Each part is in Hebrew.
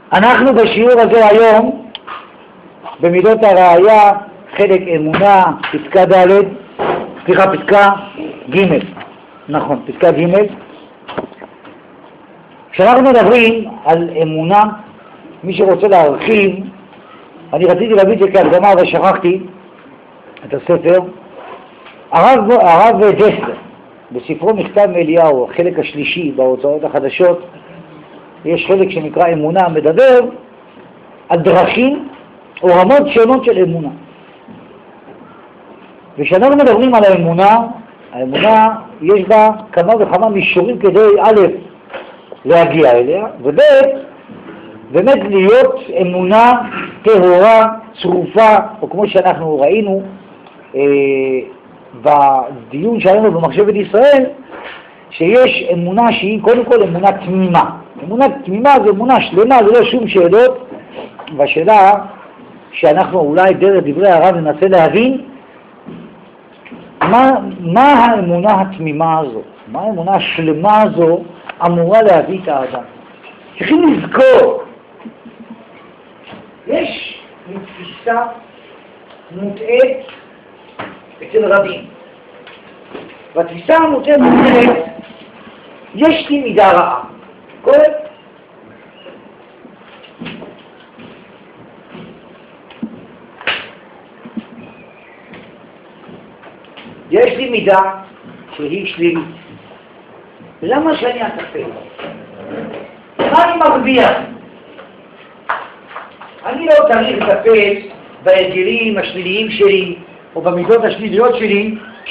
אנחנו בשיעור הזה היום, במידות הראייה, חלק אמונה, פסקה ד', פסקה ג', נכון, פסקה ג'. כשאנחנו מדברים על אמונה, מי שרוצה להרחיב, אני רציתי להביא את זה כהקדמה ושכחתי את הספר, הרב דסלר, בספרו מכתב מאליהו, החלק השלישי בהוצאות החדשות, יש חלק שנקרא אמונה, מדבר על דרכים או רמות שונות של אמונה. וכשאנחנו מדברים על האמונה יש בה כמה וכמה מישורים כדי א' להגיע אליה, וב' באמת להיות אמונה טהורה, צרופה, או כמו שאנחנו ראינו בדיון שלנו במחשבת ישראל, שיש אמונה שהיא קודם כל אמונה תמימה. אמונה תמימה זה אמונה שלמה, זה לא שום שאלות, והשאלה שאנחנו אולי דרך דברי הרב ננסה להבין, מה האמונה התמימה הזו, מה האמונה השלמה הזו אמורה להביא את האדם. צריכים לזכור, יש תפיסה מוטעת אצל רבים. והתפיסה המוטעת אומרת, יש לי מידה רעה. קורא? יש לי מידה שהיא שלילית. למה שאני אטפל? מה אני מרוויח? אני לא צריך לטפל בהרגלים השליליים שלי או במידות השליליות שלי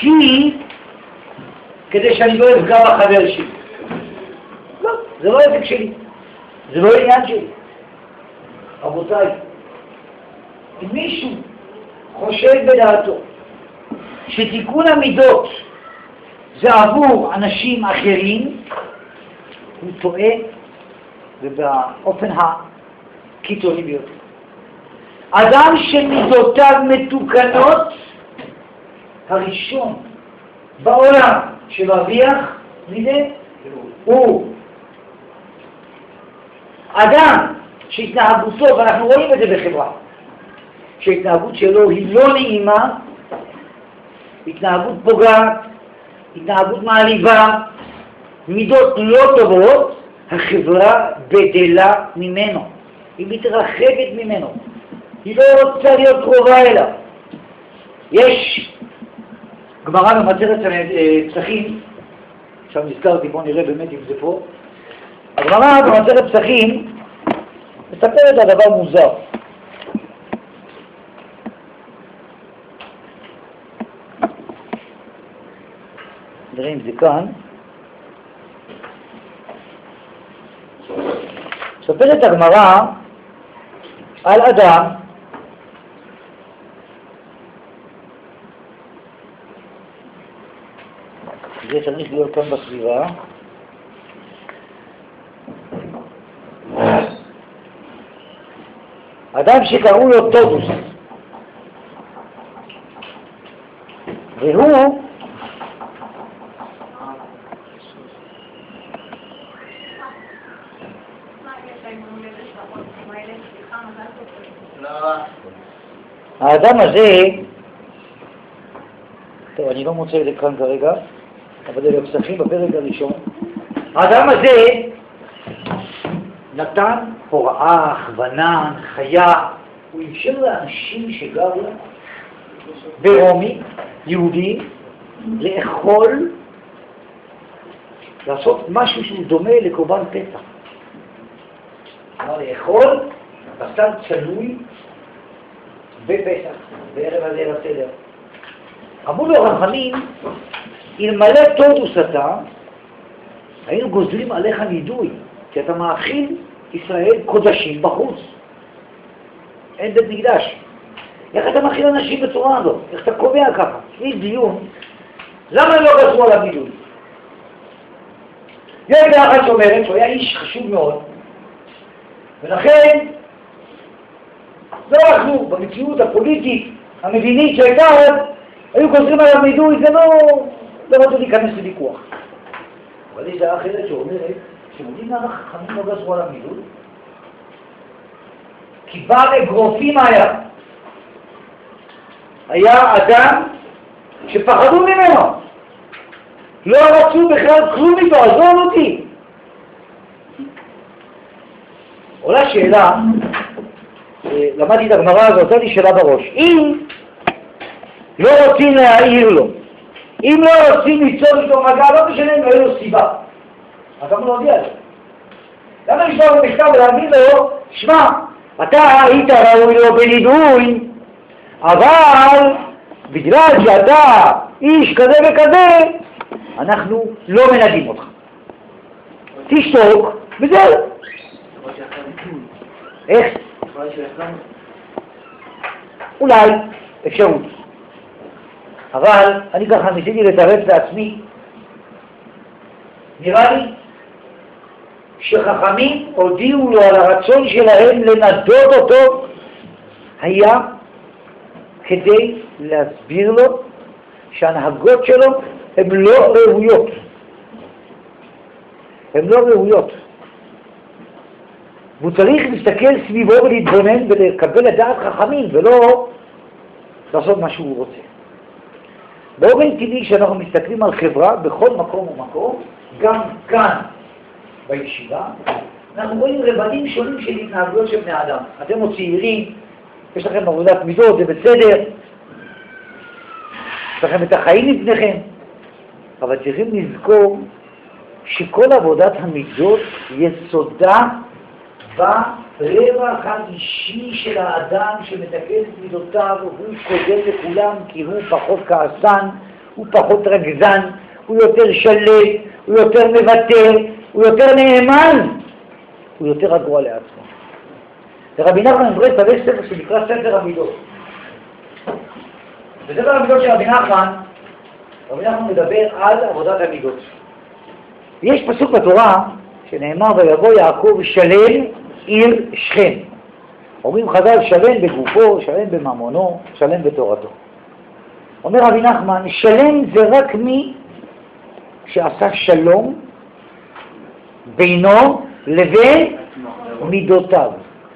כדי שאני לא אפגע בחבר שלי. לא, זה לא עסק שלי, זה לא עניין שלי. רבותיי, אם מישהו חושב בדעתו שתיקון המידות זה עבור אנשים אחרים, הוא טועה ובאופן הקיצוני ביותר. אדם שמידותיו מתוקנות, הראשון בעולם שמרוויח מזה הוא אדם שהתנהגותו, ואנחנו רואים את זה בחברה, שההתנהגות שלו היא לא נעימה, התנהגות פוגעת, התנהגות מעליבה, מידות לא טובות, החברה גדלה ממנו, היא מתרחבת ממנו, היא לא רוצה להיות קרובה אליו. יש גמרא במסכת פסחים, עכשיו נזכרתי, בואו נראה באמת אם זה פה. הגמרא במסכת פסחים מספרת על דבר מוזר. נראה אם זה כאן. מספרת הגמרא על אדם זה צריך להיות כאן בסביבה. אדם שקראו לו טודוס, והוא האדם הזה, טוב, אני לא מוצא את זה כאן כרגע, אבל זה בפסחים בפרק הראשון. האדם הזה נתן הוראה, הכוונה, הנחיה, הוא אפשר לאנשים שגרו ברומי, יהודי, לאכול, לעשות משהו שהוא דומה לקורבן פסח. כלומר, לאכול בשר צלוי בפסח, בערב הליל הסדר. אמרו לו חכמים, אלמלא טודוס אתה, היינו גוזרים עליך נידוי, כי אתה מאכיל ישראל קודשים בחוץ. אין בית מקדש. איך אתה מאכיל אנשים בצורה הזאת? איך אתה קובע ככה? סביב דיון, למה הם לא גזרו עליו נידוי? יש אחת שאומרת שהוא היה איש חשוב מאוד, ולכן לא אנחנו במציאות הפוליטית, המדינית שהייתה אז, היו גוזרים עליו נידוי, זה לא רוצה להיכנס לוויכוח. אבל יש דעה אחרת שאומרת, שמודים למה חכמים לא גזרו עליו נידוי? הסיבה לאגרופים היה אדם שפחדו ממנו, לא רצו בכלל כלום איתו, עזוב אותי. עולה שאלה, למדתי את הגמרא הזאת, עושה לי שאלה בראש, אם לא רוצים להעיר לו, אם לא רוצים ליצור איתו מגע, לא משנה אם אין לו סיבה, אז למה לא הודיע לו? למה לשלוח לו מכתב ולהגיד לו, שמע, אתה היית ראוי לו בנידוי, אבל בגלל שאתה איש כזה וכזה, אנחנו לא מנדים אותך. תשתוק, וזהו. איך? אולי אפשרות. אבל אני ככה ניסיתי לתרץ לעצמי, נראה לי שחכמים הודיעו לו על הרצון שלהם לנדות אותו, היה כדי להסביר לו שהנהגות שלו הן לא ראויות. הן לא ראויות. והוא צריך להסתכל סביבו ולהתבונן ולקבל לדעת חכמים ולא לעשות מה שהוא רוצה. באופן טבעי כשאנחנו מסתכלים על חברה בכל מקום ומקום, גם כאן בישיבה, אנחנו רואים רבדים שונים של התנהגויות של בני אדם. אתם עוד צעירים, יש לכם עבודת מידות, זה בסדר, יש לכם את החיים לפניכם, אבל צריכים לזכור שכל עבודת המידות יסודה ברווח האישי של האדם שמתקן את מידותיו, הוא קודם לכולם כי הוא פחות כעסן, הוא פחות רגזן, הוא יותר שלט, הוא יותר מוותר, הוא יותר נאמן, הוא יותר רגוע לעצמו. ורבי נחמן מברסלב יש ספר שנקרא ספר המידות. בספר המידות של רבי נחמן מדבר על עבודת המידות. יש פסוק בתורה שנאמר ויבוא יעקב שלם עיר שכם. אומרים חז"ל שלם בגופו, שלם בממונו, שלם בתורתו. אומר רבי נחמן, שלם זה רק מי שעשה שלום בינו לבין מידותיו.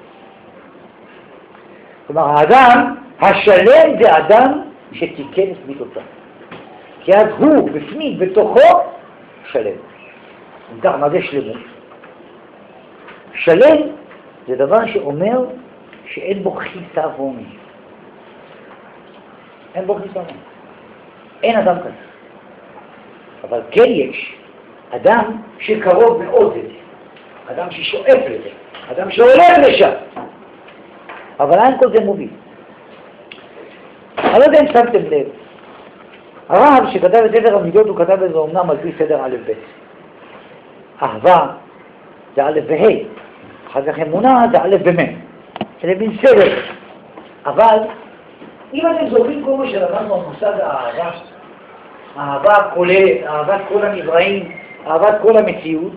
כלומר, האדם השלם זה אדם שתיקן את מידותיו. כי אז הוא בפנים, בתוכו, שלם. מה זה שלמות? שלם זה דבר שאומר שאין בו חיסרון. אין בו חיסרון. אין אדם כזה. אבל כן יש אדם שקרוב מאוד לזה. אדם ששואף לזה. אדם שהולך לשם. אבל אין כל זה מוביל. אני לא יודע אם שמתם לב. הרב שכתב את ספר המידות הוא כתב את זה אומנם על פי סדר א' ב'. אהבה זה א' וה', אחר כך אמונה זה א' ומ'. זה בין סדר. אבל אם אתם זוכרים כל מה שלמדנו על מושג האהבה, אהבה כוללת, אהבת כל הנבראים, אהבת כל המציאות,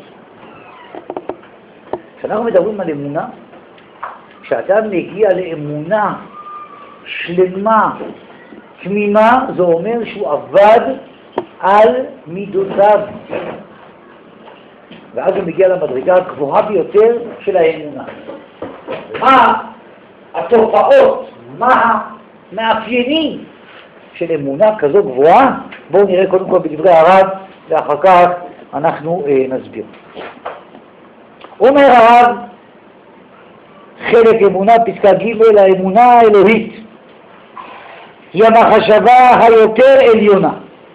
כשאנחנו מדברים על אמונה, כשאדם מגיע לאמונה שלמה, תמימה, זה אומר שהוא עבד על מידותיו. ואז הוא מגיע למדרגה הגבוהה ביותר של האמונה. מה התופעות, מה המאפיינים של אמונה כזו גבוהה? בואו נראה קודם כל בדברי הרב, ואחר כך אנחנו נסביר. אומר הרב, חלק אמונה, פסקה ג', האמונה האלוהית היא המחשבה היותר עליונה,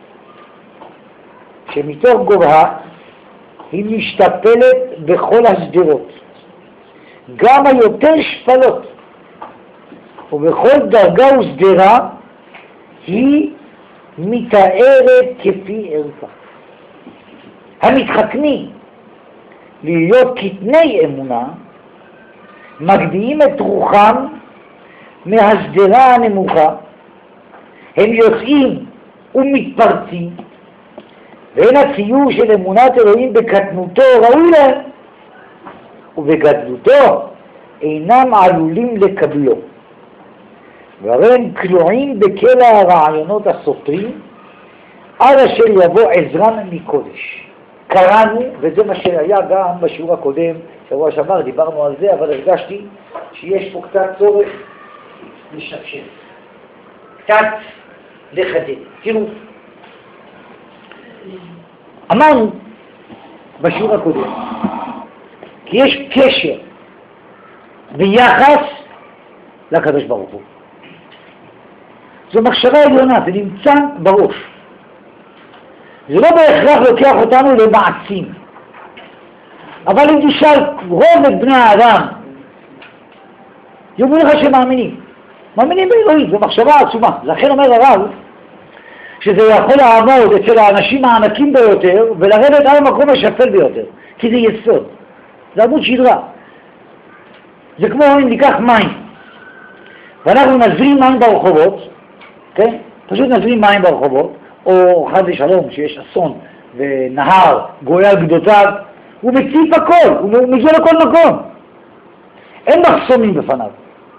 שמתוך גובהה היא משתפלת בכל השדרות, גם היותר שפלות, ובכל דרגה ושדרה היא מתארת כפי ערכה. המתחכמים להיות קטני אמונה מגדיעים את רוחם מהשדרה הנמוכה, הם יוצאים ומתפרצים, ואין הציור של אמונת אלוהים בקטנותו ראוי להם, ובגדלותו אינם עלולים לקבלו. והרי הם כלואים בכלא הרעיונות הסותרים, עד אשר יבוא עזרן מקודש. קראנו, וזה מה שהיה גם בשיעור הקודם, שבוע שעבר דיברנו על זה, אבל הרגשתי שיש פה קצת צורך לשפשף, קצת לחדד. תראו, אמרנו בשיעור הקודם, כי יש קשר ביחס לקדוש ברוך הוא. זו מחשבה עליונה, זה נמצא בראש. זה לא בהכרח לוקח אותנו למעשים. אבל אם תשאל רוב את בני האדם, יאמרו לך שמאמינים. מאמינים באלוהים, זו מחשבה עצומה. לכן אומר הרב, שזה יכול לעמוד אצל האנשים הענקים ביותר, ולרדת על המקום השפל ביותר. כי זה יסוד. זה עמוד שדרה. זה כמו אם ניקח מים, ואנחנו נזרים מים ברחובות, כן? פשוט נזרים מים ברחובות, או חד ושלום שיש אסון ונהר גויה על גדותיו, הוא מציף הכל, הוא מגיע לכל מקום. אין מחסומים בפניו.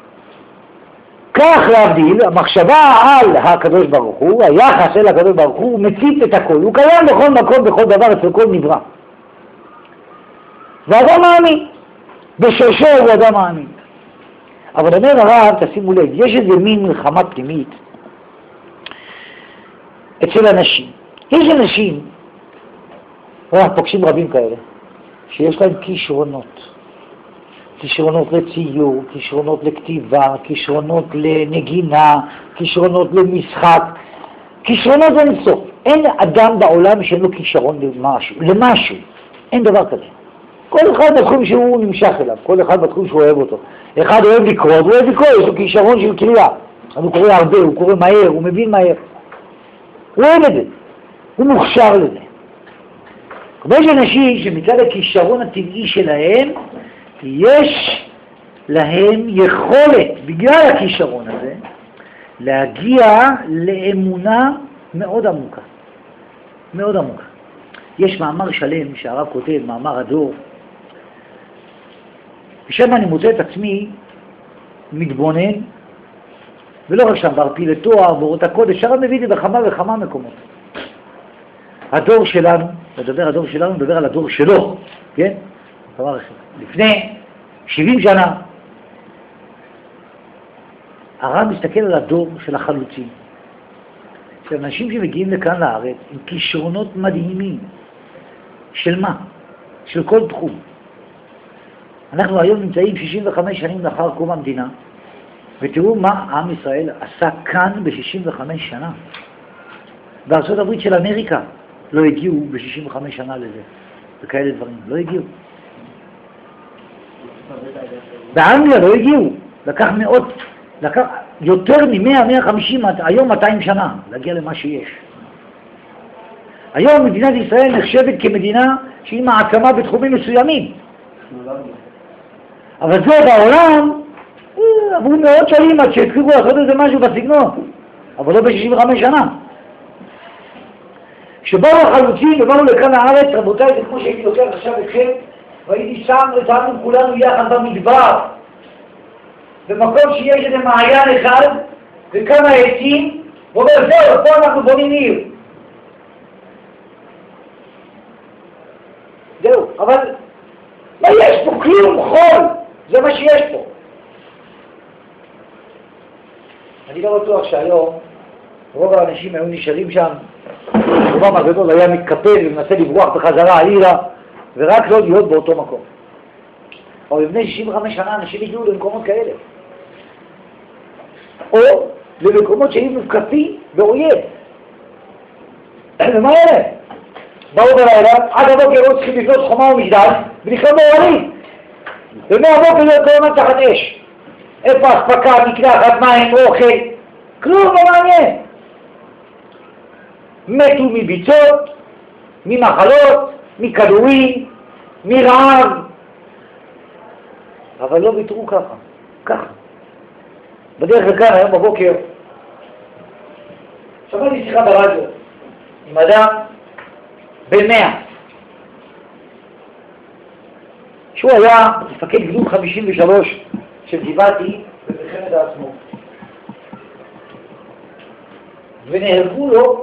כך להבדיל, המחשבה על הקדוש ברוך הוא, היחס אל הקדוש ברוך הוא מציף את הכל. הוא קיים בכל מקום, בכל דבר, אצל כל נברא. ואדם מאמין. בשורשו הוא אדם מאמין. אבל אומר הרב, תשימו לב, יש איזה מין מלחמה פנימית אצל אנשים. יש אנשים, אנחנו פוגשים רבים כאלה, שיש להם כישרונות. כישרונות לציור, כישרונות לכתיבה, כישרונות לנגינה, כישרונות למשחק. כישרונות זה אינסוף. אין אדם בעולם שאין לו כישרון למשהו. אין דבר כזה. כל אחד בתחום שהוא נמשך אליו, כל אחד בתחום שהוא אוהב אותו. אחד אוהב לקרוא, הוא אוהב לקרוא, יש לו כישרון של קריאה. הוא קורא הרבה, הוא קורא מהר, הוא מבין מהר. הוא אוהב את זה, הוא מוכשר לזה. יש אנשים שמצד הכישרון הטבעי שלהם, יש להם יכולת, בגלל הכישרון הזה, להגיע לאמונה מאוד עמוקה. מאוד עמוקה. יש מאמר שלם שהרב כותב, מאמר הדור, ושם אני מוצא את עצמי מתבונן, ולא רק שם, בערפילי תואר, באורות הקודש, הרב מביא את זה בכמה וכמה מקומות. הדור שלנו, הדור שלנו, מדבר על הדור שלו, כן? לפני 70 שנה, הרב מסתכל על הדור של החלוצים, של אנשים שמגיעים לכאן לארץ עם כישרונות מדהימים. של מה? של כל תחום. אנחנו היום נמצאים 65 שנים לאחר קום המדינה, ותראו מה עם ישראל עשה כאן ב-65 שנה. בארצות הברית של אמריקה לא הגיעו ב-65 שנה לזה, וכאלה דברים, לא הגיעו. באנגליה לא הגיעו, לקח יותר מ-100-150, היום 200 שנה, להגיע למה שיש. היום מדינת ישראל נחשבת כמדינה שהיא מעצמה בתחומים מסוימים. אבל זה בעולם, עברו מאות שנים עד שהתחילו לעשות איזה משהו בסגנון, אבל לא ב-65 שנה. כשבאו החלוצים ובאו לכאן לארץ, רבותיי, זה כמו שהייתי לוקח עכשיו אתכם, והייתי שם ותענו כולנו יחד במדבר, במקום שיש איזה מעיין אחד וכמה עצים, ואומר זהו, פה אנחנו בונים עיר. זהו, אבל מה יש פה? כלום, חול, זה מה שיש פה. אני לא בטוח שהיום רוב האנשים היו נשארים שם, רובם הגדול היה מתקפל ומנסה לברוח בחזרה העירה, ורק לא להיות באותו מקום. אבל לפני 65 שנה אנשים הגיעו למקומות כאלה. או למקומות שהיו מוקפים באויב. ומה אלה? באו בלילה, עד הבוקר לא צריכים לבנות חומה ומגדל, ולכם באוהלים. ומהבוקר לא קוראים תחת אש. איפה אספקה, מקלחת, מים, אוכל? כלום לא מעניין. מתו מביצות, ממחלות, מכדורים, מרעב. אבל לא ויתרו ככה. בדרך לכאן היום בבוקר, שמעתי שיחה ברדיו עם אדם בן 100, שהוא היה מפקד גדוד 53 של גבעתי במלחמת העצמאות, ונהרגו לו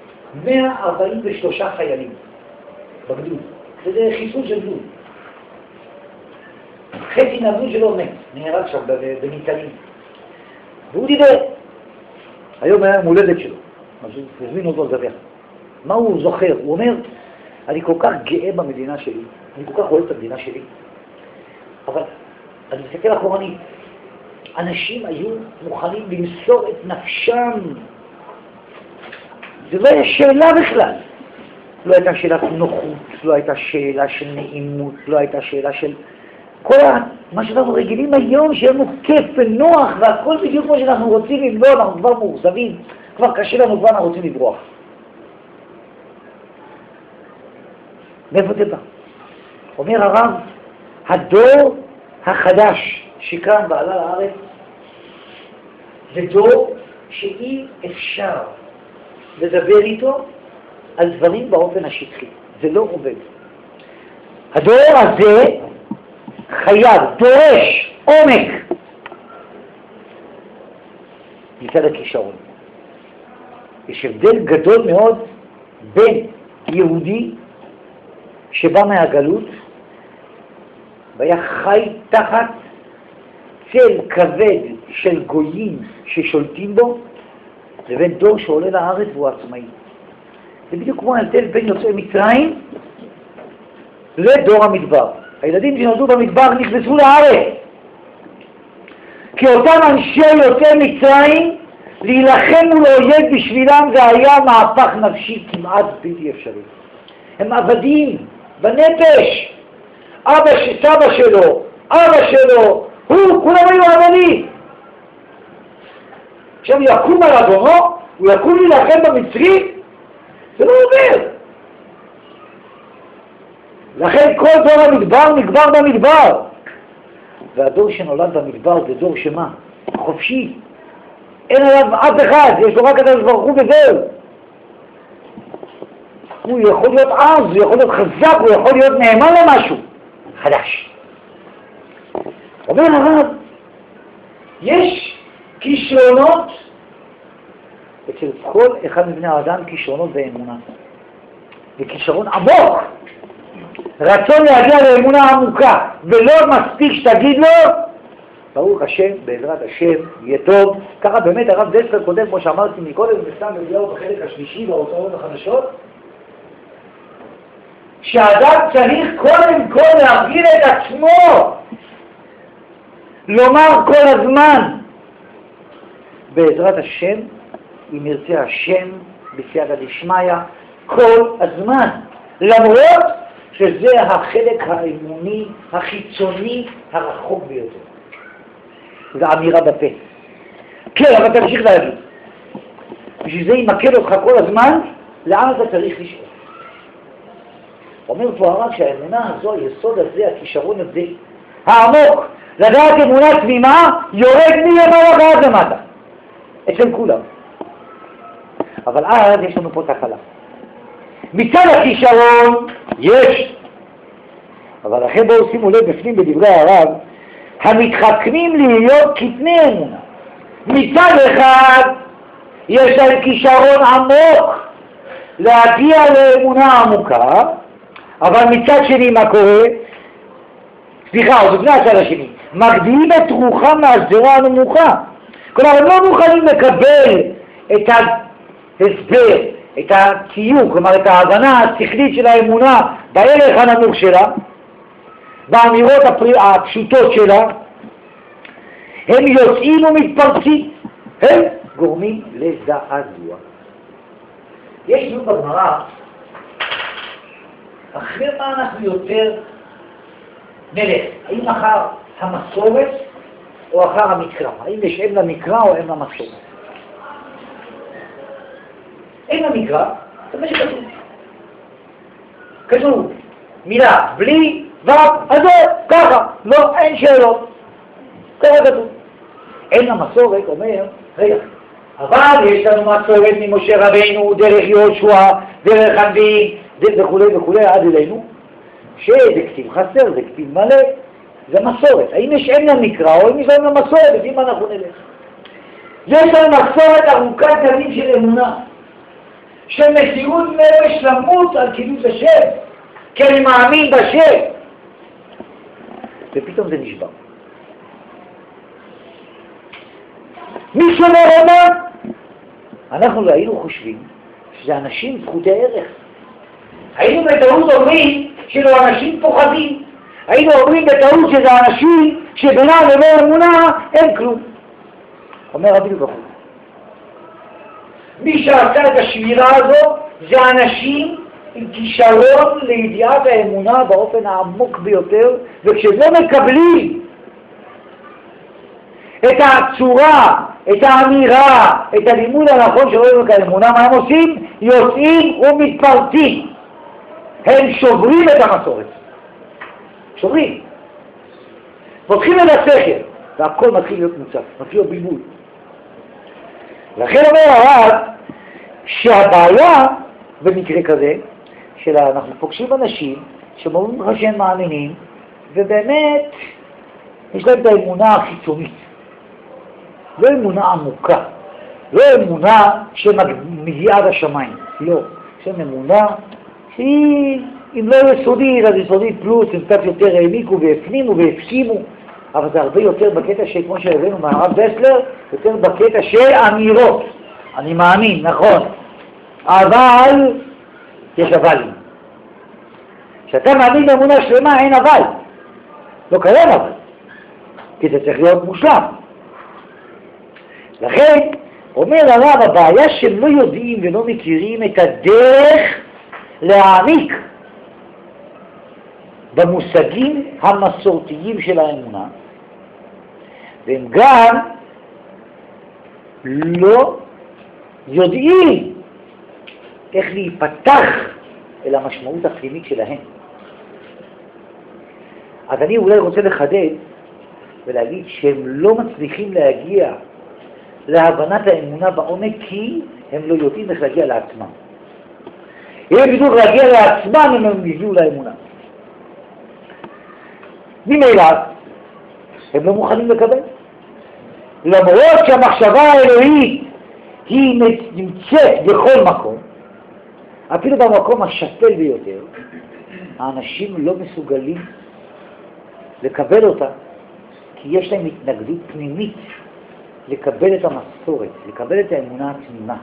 143 חיילים בגדוד. זה חיסול של גדוד. חצי נבון שלו מת, נהרג שם בניצנים. והוא דיבר. היום היה מולדת שלו, אז הוא הזמין אותו לדבר. מה הוא זוכר? הוא אומר, אני כל כך גאה במדינה שלי, אני כל כך אוהב את המדינה שלי, אבל אני מסתכל אחורנית, אנשים היו מוכנים למסור את נפשם. זה לא היה שאלה בכלל. לא הייתה שאלת נוחות, לא הייתה שאלה של נעימות, לא הייתה שאלה של... כל מה שאנחנו רגילים היום, שיהיה לנו כיף ונוח, והכל בדיוק כמו שאנחנו רוצים, אם לא, אנחנו כבר מאוכזבים, כבר קשה לנו, כבר אנחנו רוצים לברוח. מאיפה זה בא? אומר הרב, הדור החדש שכאן בעלה לארץ, זה דור שאי אפשר לדבר איתו על דברים באופן השטחי. זה לא עובד. הדור הזה חייב, דורש, עומק, מצד הכישרון. יש הבדל גדול מאוד בין יהודי שבא מהגלות והיה חי תחת צל כבד של גויים ששולטים בו, לבין דור שעולה לארץ והוא עצמאי. זה בדיוק כמו ההבדל בין יוצאי מצרים לדור המדבר. הילדים שנולדו במדבר נכנסו לארץ, כי אותם אנשי יוצאי מצרים להילחם מול אויב בשבילם זה היה מהפך נפשי כמעט בלתי אפשרי. הם עבדים בנפש. סבא שלו, אבא שלו, כולם היו עבדים. עכשיו יקום על אדונו, הוא יקום להילחם במצרים, זה לא עובר. לכן כל דור המדבר נקבר במדבר. והדור שנולד במדבר זה דור שמה? חופשי. אין עליו אף אחד, יש לו רק את ברוך הוא וזהו. הוא יכול להיות עז, הוא יכול להיות חזק, הוא יכול להיות נאמן למשהו חדש. אומר הרב, יש כישרונות אצל כל אחד מבני האדם, כישרונות באמונה. וכישרון עמוק. רצון להגיע לאמונה עמוקה, ולא מספיק שתגיד לו, ברוך השם, בעזרת השם, יהיה טוב. ככה באמת הרב דסקל קודם, כמו שאמרתי מקודם, וסתם מביאו בחלק השלישי בהוצאות החדשות, שהאדם צריך קודם כל להרגיל את עצמו, לומר כל הזמן, בעזרת השם, אם ירצה השם, בסייעתא דשמיא, כל הזמן. למרות שזה החלק האמוני החיצוני הרחוק ביותר. זו אמירה בפה. כן, אבל תמשיך להגיד. בשביל זה ימקד אותך כל הזמן, לאן אתה צריך לשאול. אומר פה הרב שהאמונה הזו, היסוד הזה, הכישרון הזה, העמוק, לדעת אמונה תמימה, יורד מלמעלה ועד למטה. אצל כולם. אבל אז יש לנו פה תקלה. מצד הכישרון יש, אבל לכן בואו שימו לב בפנים בדברי הרב, המתחכמים להיות כתני אמונה. מצד אחד יש להם כישרון עמוק להגיע לאמונה עמוקה, אבל מצד שני מה קורה? סליחה, עוד לפני הצד השני, מגדילים את רוחם מהשדרה הנמוכה. כלומר, הם לא מוכנים לקבל את ההסבר, את הציוק, כלומר את ההבנה השכלית של האמונה בערך הנמוך שלה, באמירות הפשוטות שלה. הם יוצאים ומתפרצים, הם גורמים לזעזוע. יש לנו בגמרא, אחרי מה אנחנו יותר נלך, האם אחר המסורת או אחר המקרא? האם יש אם למקרא או אם למסורת? אם למקרא, זה מה שכתוב. כתוב מילה בלי ו' אז זה ככה, לא, אין שאלות. ככה כתוב. אין למסורת אומר, רגע, אבל יש לנו מסורת ממשה רבינו, דרך יהושע, דרך הנביאים, וכו' וכו' עד אלינו, שזה כתיב חסר, זה כתיב מלא, זה מסורת. האם יש אין למקרא או אם יש לנו מסורת, לפי מה אנחנו נלך? יש לנו מסורת ארוכת ימים של אמונה, של מסירות נפש למות על קידוש השם, כי אני מאמין בשם. ופתאום זה נשבר. מי שאומר אומר, אנחנו לא היינו חושבים שזה אנשים זכותי ערך. היינו בטעות אומרים שלא אנשים פוחדים. היינו אומרים בטעות שזה אנשים שבינם לבין אמונה אין כלום. אומר רבי בחור. מי שעשה את השבירה הזו זה אנשים עם כישרון לידיעת האמונה באופן העמוק ביותר, וכשלא מקבלים את הצורה, את האמירה, את הלימוד הנכון שרואים את האמונה, מה הם עושים? יוצאים ומתפרצים. הם שוברים את המסורת. שוברים. פותחים את הסכר, והכל מתחיל להיות מוצף, מתחיל להיות בלבול. לכן אומר הרב שהבעיה במקרה כזה, אנחנו פוגשים אנשים שאומרים לך שהם מאמינים, ובאמת יש להם את האמונה החיצונית. לא אמונה עמוקה, לא אמונה שמגיעה עד השמיים, לא. יש להם אמונה שהיא, אם לא יסודית, אז יסודית פלוס, הם קצת יותר העמיקו והפנימו והפשימו, אבל זה הרבה יותר בקטע שכמו שהבאנו מהרב דסלר, יותר בקטע של אמירות. אני מאמין, נכון, אבל יש אבלים. כשאתה מאמין באמונה שלמה אין אבל, לא קיים אבל, כי זה צריך להיות מושלם. לכן אומר הרב, הבעיה שהם לא יודעים ולא מכירים את הדרך להעמיק במושגים המסורתיים של האמונה, והם גם לא יודעים איך להיפתח אל המשמעות הפנימית שלהם. אז אני אולי רוצה לחדד ולהגיד שהם לא מצליחים להגיע להבנת האמונה בעומק כי הם לא יודעים איך להגיע לעצמם. אם הם ידעו להגיע לעצמם אם הם יגיעו לאמונה. ממילא הם לא מוכנים לקבל. למרות שהמחשבה האלוהית היא נמצאת בכל מקום, אפילו במקום השפל ביותר, האנשים לא מסוגלים לקבל אותה, כי יש להם התנגדות פנימית לקבל את המסורת, לקבל את האמונה התמימה.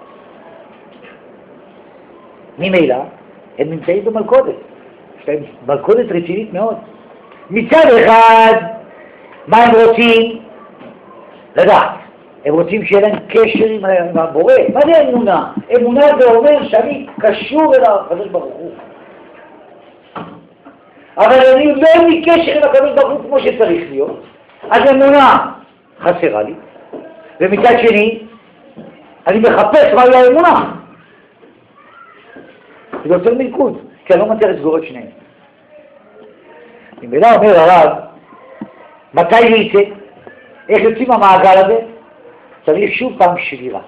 ממילא הם נמצאים במלכודת, יש להם מלכודת רצינית מאוד. מצד אחד, מה הם רוצים? לדעת. הם רוצים שיהיה להם קשר עם הבורא. מה זה אמונה? אמונה זה אומר שאני קשור אל הקדוש ברוך הוא. אבל אני לא אין לי קשר עם הקדוש ברוך הוא כמו שצריך להיות. אז אמונה חסרה לי. ומצד שני, אני מחפש מה היא האמונה. זה יוצר מלכוד, כי אני לא מצליח לסגור את שניהם. אם בלה אומר הרב, מתי יצא? איך יוצאים מהמעגל הזה? צריך שוב פעם שבירה.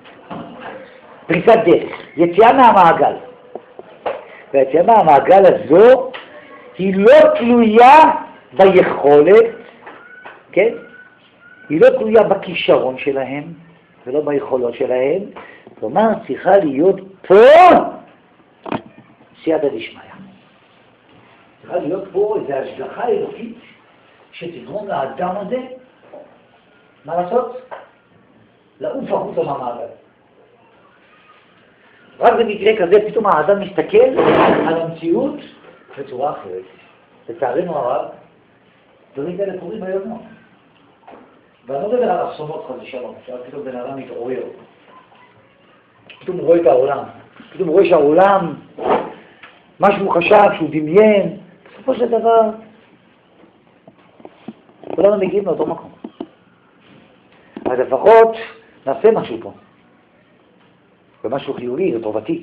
פריצת דרך, יציאה מהמעגל. והיציאה מהמעגל הזו היא לא תלויה ביכולת, כן? היא לא תלויה בכישרון שלהם ולא ביכולות שלהם. כלומר, צריכה להיות פה סייעתא דשמיא. צריכה להיות פה איזו השגחה אלוקית שתגרום לאדם הזה, מה לעשות? לעוף החוצה מהמעגל. רק במקרה כזה פתאום האדם מסתכל על המציאות בצורה אחרת. לצערנו הרב, דברים כאלה קורים היום. ואני לא מדבר על אסונות חס ושלום, שאז פתאום בן אדם מתעורר. פתאום הוא רואה את העולם. פתאום הוא רואה שהעולם, מה שהוא חשב, שהוא דמיין, בסופו של דבר, כולנו מגיעים לאותו מקום. אז לפחות נעשה משהו פה. ומשהו חיובי, זה טובתי.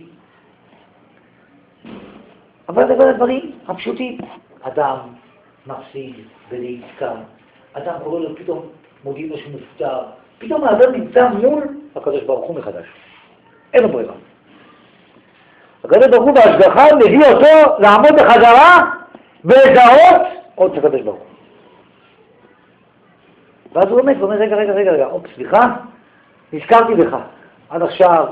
אבל דבר הדברים הפשוטים. אדם מפסיד ולהיזכר. אדם קורא לו פתאום, מודיעים לו שהוא מפוטר. פתאום האדם נמצא מול הקדוש ברוך הוא מחדש. אין לו ברירה. הקדוש ברוך הוא בהשגחה מביא אותו לעמוד בחזרה ולזהות עוד את הקדוש ברוך הוא. ואז הוא עומד ואומר, רגע, סליחה, נזכרתי בך. עד עכשיו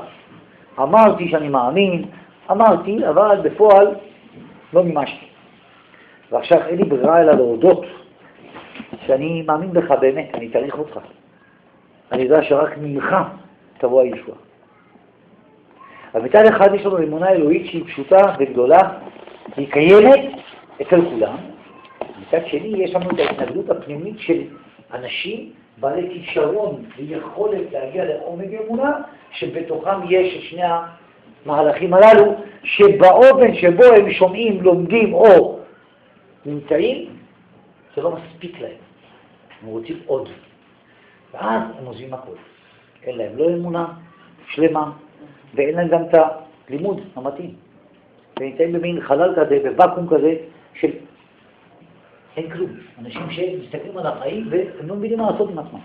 אמרתי שאני מאמין, אמרתי, אבל בפועל לא מימשתי. ועכשיו אין לי ברירה אלא להודות שאני מאמין בך באמת, אני צריך אותך. אני יודע שרק ממך תבוא הישועה. אז מצד אחד יש לנו אמונה אלוהית שהיא פשוטה וגדולה, היא קיימת אצל כולם. מצד שני יש לנו את ההתנגדות הפנימית של אנשים בעלי כישרון ויכולת להגיע לעומק אמונה, שבתוכם יש את שני המהלכים הללו, שבאופן שבו הם שומעים, לומדים או נמצאים, זה לא מספיק להם. הם רוצים עוד. ואז הם עוזבים הכל. אין להם לא אמונה שלמה, ואין להם גם את הלימוד המתאים. הם נמצאים במין חלל כזה, בוואקום כזה, של אין כלום. אנשים שמסתכלים על החיים והם לא מבינים מה לעשות עם עצמם.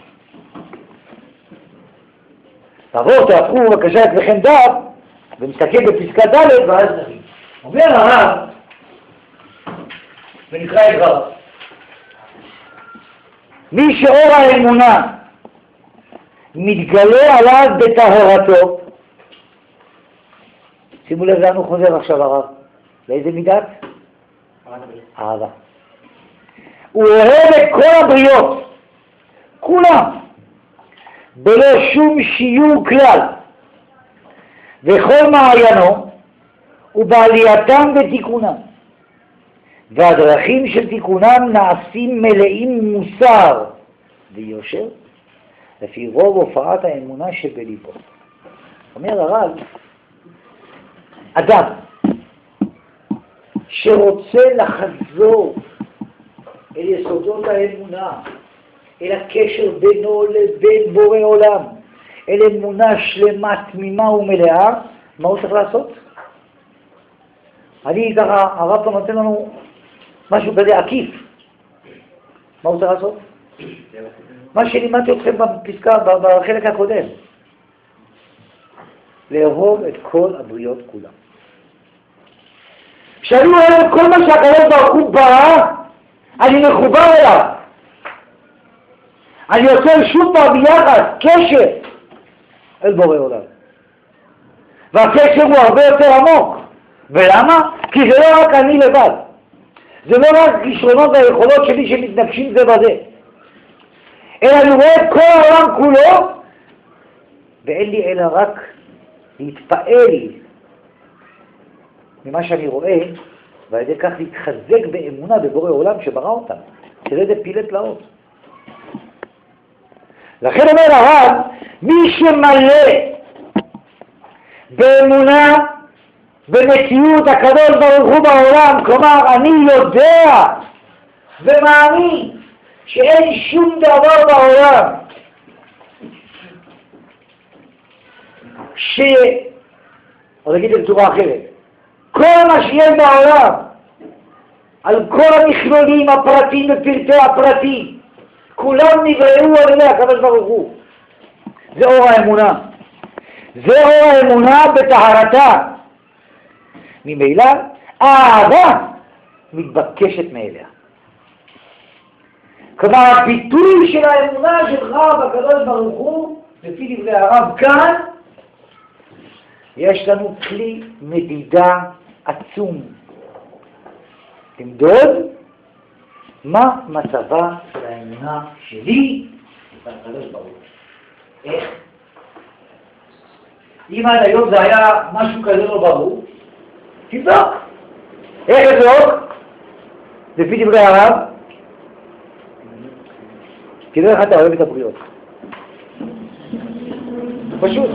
תעבור, תהפכו בבקשה אצלכם דף, ומסתכל בפסקה ד' ואז נבין. אומר הרב, ונקרא את רב, מי שאור האמונה מתגלה עליו בטהרתו, שימו לב לאן הוא חוזר עכשיו הרב, לאיזה מידת? אהבה. הוא אוהב את כל הבריות, כולם, בלא שום שיור כלל, וכל מעיינו ובעלייתם ותיקונם, והדרכים של תיקונם נעשים מלאים מוסר ויושר, לפי רוב הופעת האמונה שבליבו. אומר הרב, אדם שרוצה לחזור אל יסודות האמונה, אל הקשר בינו לבין בורא עולם, אל אמונה שלמה, תמימה ומלאה, מה הוא צריך לעשות? אני ככה, הרב פה נותן לנו משהו כזה עקיף. מה הוא צריך לעשות? מה שלימדתי אתכם בפסקה, בחלק הקודם. לאהוב את כל הבריות כולם. כשאני אוהב כל מה שהקדוש ברוך הוא ברא, אני מחובר אליו. אני יוצר שוב פעם ביחד, קשר אל בורא עולם. והקשר הוא הרבה יותר עמוק. ולמה? כי זה לא רק אני לבד. זה לא רק כישרונות והיכולות שלי שמתנגשים זה בזה. אלא אני רואה את כל העולם כולו, ואין לי אלא רק להתפעל ממה שאני רואה, ועל ידי כך להתחזק באמונה בבורא עולם שברא אותם. תראה זה פילי פלאות. לכן אומר הרב, מי שמלא באמונה במציאות הקדוש ברוך הוא בעולם, כלומר אני יודע ומאמין שאין שום דבר בעולם או נגיד בצורה אחרת, כל מה שיש בעולם על כל המכלולים הפרטיים ופרטי הפרטים כולם נבראו על ידי הקדוש ברוך הוא. זה אור האמונה. זה אור האמונה בטהרתה. ממילא האהבה מתבקשת מאליה. כלומר הביטוי של האמונה שלך בקדוש ברוך הוא, לפי דברי הרב כאן, יש לנו כלי מדידה עצום. תמדוד מה מצבה של האמונה שלי בקדוש ברוך הוא. איך? אם עד היום זה היה משהו כזה לא ברור, תבדוק. איך לבדוק? לפי דברי הרב, תראה איך אתה אוהב את הבריות. פשוט.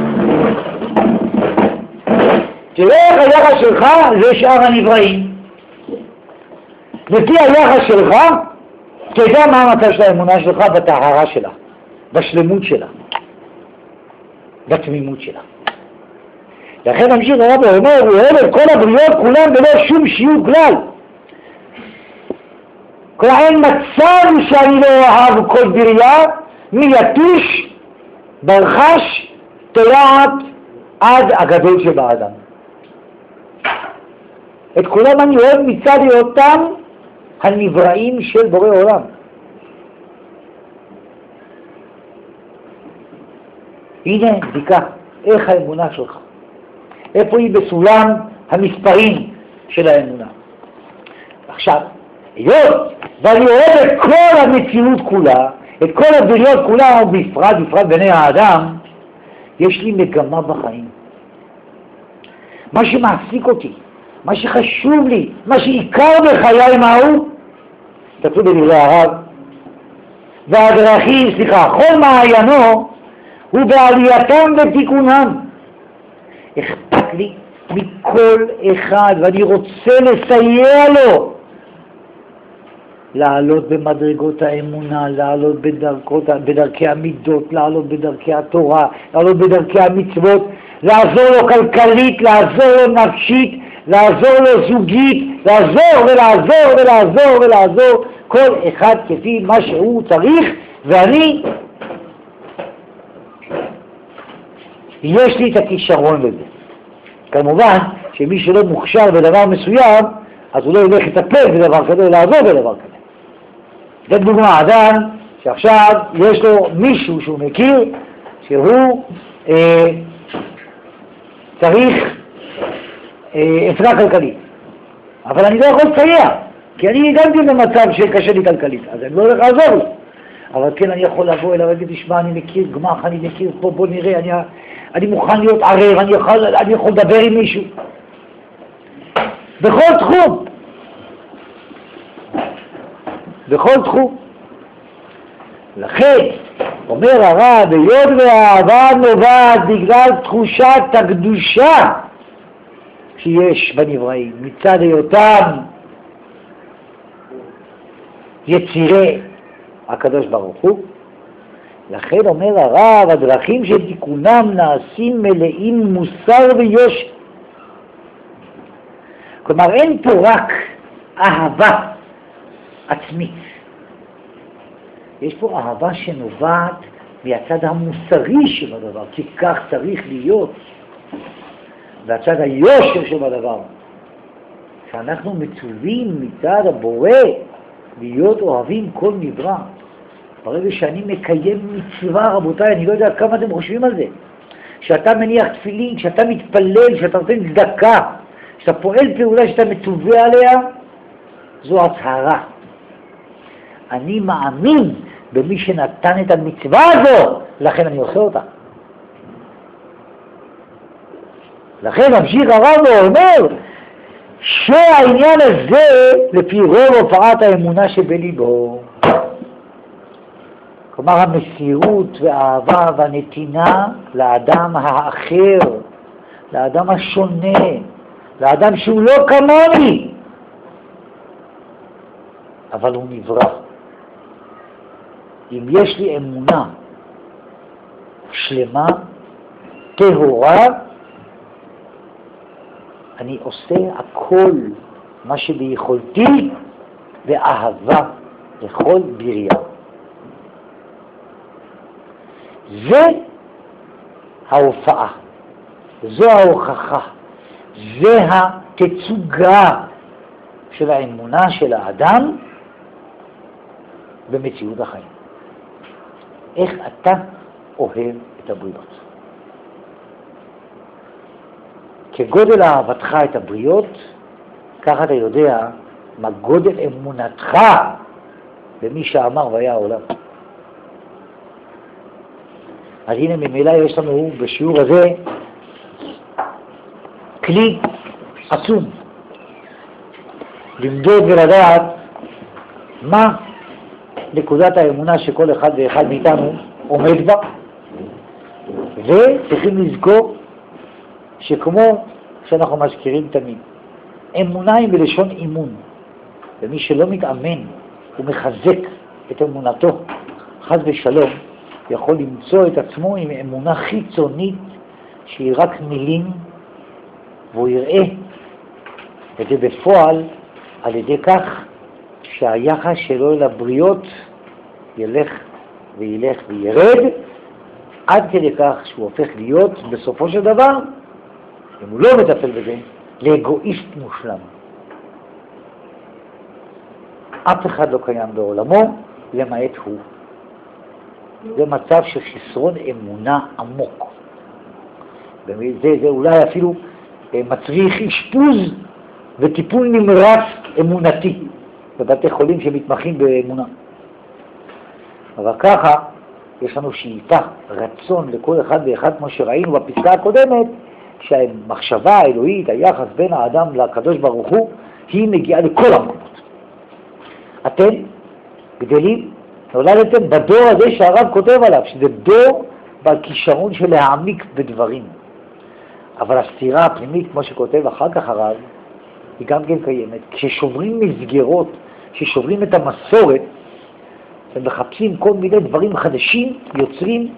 תראה איך היחס שלך זה שאר הנבראים. לפי היחס שלך, תדע מה המצב של האמונה שלך בטהרה שלה, בשלמות שלה, בתמימות שלה. לכן ממשיך הרב ואומר, הוא אוהב את כל הבריות כולם בלא שום שיעור כלל. כלומר אין מצב שאני לא אוהב כל בריה, מיתיש, ברחש, תולעת, עד הגדול שבאדם. את כולם אני אוהב מצד היותם הנבראים של בורא עולם. הנה בדיקה, איך האמונה שלך. איפה היא בסולם המספרים של האמונה. עכשיו, היות, ואני רואה את כל המציאות כולה, את כל הבריות כולה, בפרט בני האדם, יש לי מגמה בחיים. מה שמעסיק אותי, מה שחשוב לי, מה שעיקר בחיי מהו, תצאו בדברי הרב, והדרכים, כל מעיינו, הוא בעלייתם ותיקונם. אכפת לי מכל אחד, ואני רוצה לסייע לו לעלות במדרגות האמונה, לעלות בדרכי המידות, לעלות בדרכי התורה, לעלות בדרכי המצוות, לעזור לו כלכלית, לעזור לו נפשית, לעזור לו זוגית, לעזור, כל אחד כפי מה שהוא צריך, ואני, יש לי את הכישרון לזה. כמובן שמי שלא מוכשר בדבר מסוים, אז הוא לא ילך לטפל בדבר כזה, לעזור בדבר כזה. זה דוגמה, אדם שעכשיו יש לו מישהו שהוא מכיר, שהוא צריך עזרה כלכלית. אבל אני לא יכול לסייע, כי אני הגעתי במצב שקשה לי כלכלית, אז אני לא הולך לעזור לו. אבל כן, אני יכול לבוא אליו ולהגיד, תשמע, אני מכיר גמח, אני מכיר פה, בוא נראה, אני מוכן להיות ערב, אני יכול לדבר עם מישהו. בכל תחום. בכל תחום. לכן, אומר הרב, היות והאהבה נובעת בגלל תחושת הקדושה שיש בנבראים, מצד היותם יצירי הקדוש ברוך הוא. לכן אומר הרב, הדרכים של תיקונם נעשים מלאים מוסר ויושר. כלומר, אין פה רק אהבה עצמית. יש פה אהבה שנובעת מהצד המוסרי של הדבר, כי כך צריך להיות. והצד היושר של הדבר, שאנחנו מצווים מצד הבורא להיות אוהבים כל נברא. ברגע שאני מקיים מצווה, רבותיי, אני לא יודע כמה אתם חושבים על זה. כשאתה מניח תפילין, כשאתה מתפלל, כשאתה נותן צדקה, כשאתה פועל פעולה שאתה מצווה עליה, זו הצהרה. אני מאמין במי שנתן את המצווה הזו, לכן אני עושה אותה. לכן ממשיך הרב ואומר שהעניין הזה לפי רוב הופעת האמונה שבליבו. כלומר המסירות והאהבה והנתינה לאדם האחר, לאדם השונה, לאדם שהוא לא כמוני, אבל הוא נברא. אם יש לי אמונה שלמה, טהורה, אני עושה הכל מה שביכולתי ואהבה לכל בריה. זה ההופעה, זו ההוכחה, זה התצוגה של האמונה של האדם במציאות החיים. איך אתה אוהב את הבריות. כגודל אהבתך את הבריות, ככה אתה יודע מה גודל אמונתך במי שאמר והיה העולם. אז הנה ממילא יש לנו בשיעור הזה כלי עצום למדוד ולדעת מה נקודת האמונה שכל אחד ואחד מאיתנו עומד בה, וצריכים לזכור שכמו שאנחנו מזכירים תמיד, אמונה היא בלשון אימון, ומי שלא מתאמן ומחזק את אמונתו חס ושלום יכול למצוא את עצמו עם אמונה חיצונית שהיא רק מילים, והוא יראה את זה בפועל על ידי כך שהיחס שלו לבריות ילך וילך וירד, עד כדי כך שהוא הופך להיות בסופו של דבר, אם הוא לא מטפל בזה, לאגואיסט מושלם. אף אחד לא קיים בעולמו למעט הוא. זה מצב של חסרון אמונה עמוק. זה אולי אפילו מצריך אשפוז וטיפול נמרץ אמונתי. בבתי חולים שמתמחים באמונה. אבל ככה יש לנו שאיפה, רצון לכל אחד ואחד, כמו שראינו בפסקה הקודמת, שהמחשבה האלוהית, היחס בין האדם לקדוש ברוך הוא, היא מגיעה לכל המקומות. אתם גדלים, נולדתם בדור הזה שהרב כותב עליו, שזה דור בעל כישרון של להעמיק בדברים. אבל הסתירה הפנימית, כמו שכותב אחר כך הרב, היא גם כן קיימת. כששוברים מסגרות, כששוברים את המסורת, הם מחפשים כל מיני דברים חדשים, יוצרים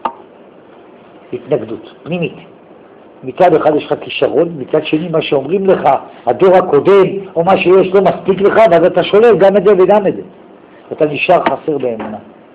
התנגדות פנימית. מצד אחד יש לך כישרון, מצד שני מה שאומרים לך, הדור הקודם, או מה שיש לא מספיק לך, ואז אתה שולל גם את זה וגם את זה. אתה נשאר חסר באמונה.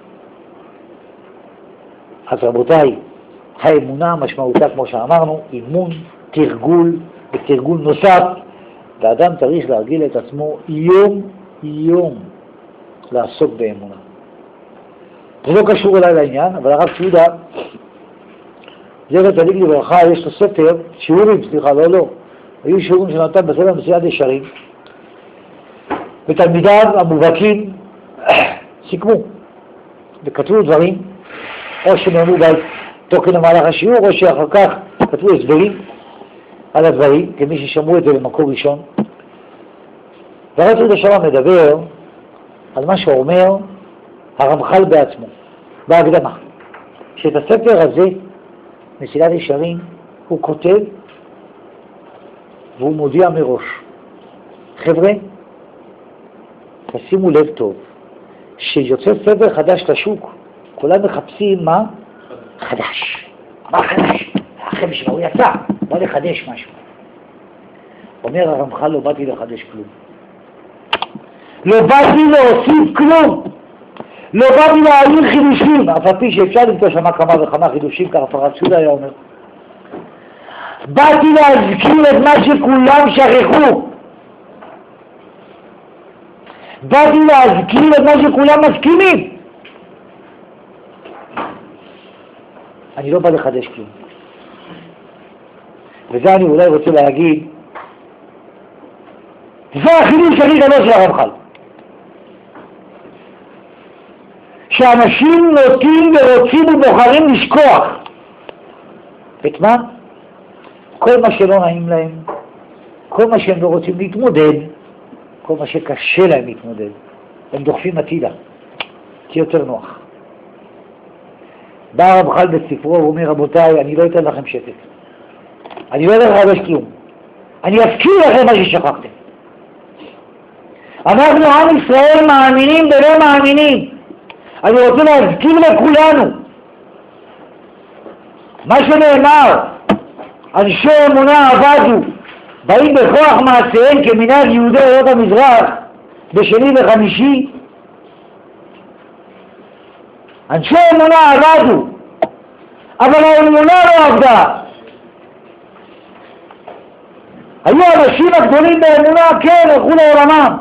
אז רבותיי, האמונה משמעותה, כמו שאמרנו, אימון, תרגול ותרגול נוסף, ואדם צריך להרגיל את עצמו יום לעסוק באמונה. זה לא קשור אליי לעניין, אבל הרב צ'ודה, זכר צדיק לברכה, יש לו ספר, שיעורים, היו שיעורים שנתן בספר מסילת ישרים, ותלמידיו המובהקים סיכמו וכתבו דברים, או שנאמרו תוך כדי מהלך השיעור, או שאחר כך כתבו הסברים על הדברים, כמי ששמעו את זה במקור ראשון. והרב צ'ודה שם מדבר על מה שאומר הרמח"ל בעצמו, בהקדמה, שאת הספר הזה, מסילת ישרים, הוא כותב והוא מודיע מראש. חבר'ה, תשימו לב טוב, שיוצא ספר חדש לשוק, כולם מחפשים מה? חדש. מה חדש? אחרי בשביל הוא יצא, בא לחדש משהו. אומר הרמח"ל, לא באתי לחדש כלום. לא באתי להוסיף כלום. לא באתי להעיר חידושים, אף על פי שאפשר למצוא שם כמה וכמה חידושים, ככה הרב צ'ודה היה אומר. באתי להזכיר את מה שכולם שכחו. באתי להזכיר את מה שכולם מסכימים. אני לא בא לחדש כלום. וזה אני אולי רוצה להגיד, זה החידוש הכי גדול של הרמח"ל. שאנשים נוטים ורוצים ובוחרים לשכוח. את מה? כל מה שלא נעים להם, כל מה שהם לא רוצים להתמודד, כל מה שקשה להם להתמודד, הם דוחפים עתידה, כי יותר נוח. בא הרמח"ל בספרו ואומר, רבותיי, אני לא אתן לכם שקט. אני לא אתן לחדש כלום. אני אזכיר לכם מה ששכחתם. אנחנו עם ישראל מאמינים ולא מאמינים. אני רוצה להזכיר לכולנו מה שנאמר, אנשי אמונה עבדו, באים בכוח מעשיהם כמנהג יהודי ארצות המזרח בשני וחמישי. אנשי אמונה עבדו, אבל האמונה לא עבדה. היו אנשים הגדולים באמונה, כן, הלכו לעולמם,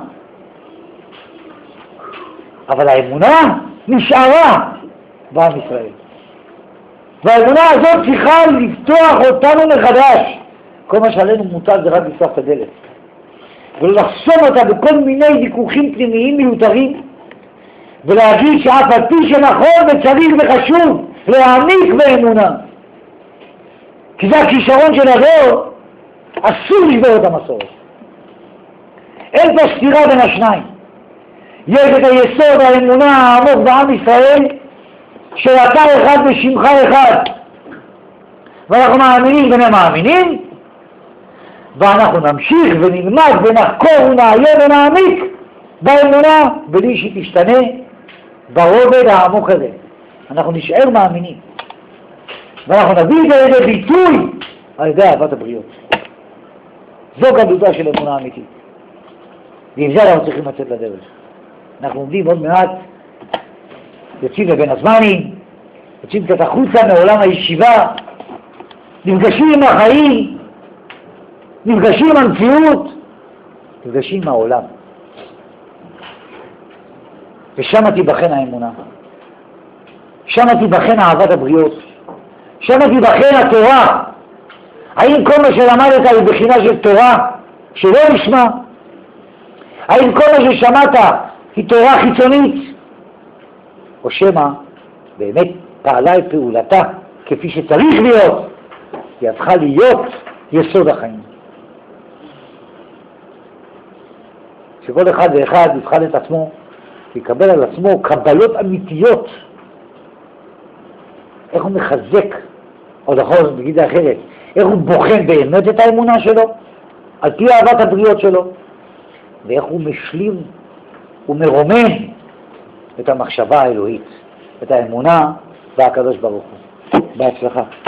אבל האמונה נשארה בעם ישראל. והאמונה הזאת צריכה לפתוח אותנו מחדש. כל מה שעלינו מוטל זה רק לפתוח את הדלת. ולחסום אותה בכל מיני ויכוחים פנימיים מיותרים, ולהגיד שאף על פי שנכון וצריך וחשוב להעמיק באמונה. כי זה הכישרון של הדור, אסור לשבור את המסורת. אין פה סתירה בין השניים. יש את היסוד האמונה העמוק בעם ישראל, שאתה אחד ושמך אחד, ואנחנו מאמינים ונאמינים, ואנחנו נמשיך ונלמד ונחקור ונעיין ונעמיק באמונה בלי שהיא תשתנה ברובד העמוק הזה. אנחנו נשאר מאמינים, ואנחנו נביא את זה לידי ביטוי על ידי אהבת הבריות. זו גדולתה של אמונה אמיתית, ועם זה אנחנו צריכים לצאת לדרך. אנחנו עומדים עוד מעט, יוצאים לבין הזמנים, יוצאים קצת החוצה מעולם הישיבה, נפגשים עם החיים, נפגשים עם המציאות, נפגשים עם העולם. ושם תיבחן האמונה, שם תיבחן אהבת הבריות, שם תיבחן התורה. האם כל מה שלמדת הוא בחינה של תורה שלא נשמע? האם כל מה ששמעת היא תורה חיצונית? או שמא באמת פעלה את פעולתה כפי שצריך להיות, היא הפכה להיות יסוד החיים. שכל אחד ואחד יבחן את עצמו, יקבל על עצמו קבלות אמיתיות. איך הוא מחזק, או נכון, נגיד אחרת, איך הוא בוחן באמת את האמונה שלו, על פי אהבת הבריות שלו, ואיך הוא משלים ומרומם את המחשבה האלוהית, את האמונה והקדוש ברוך הוא. בהצלחה.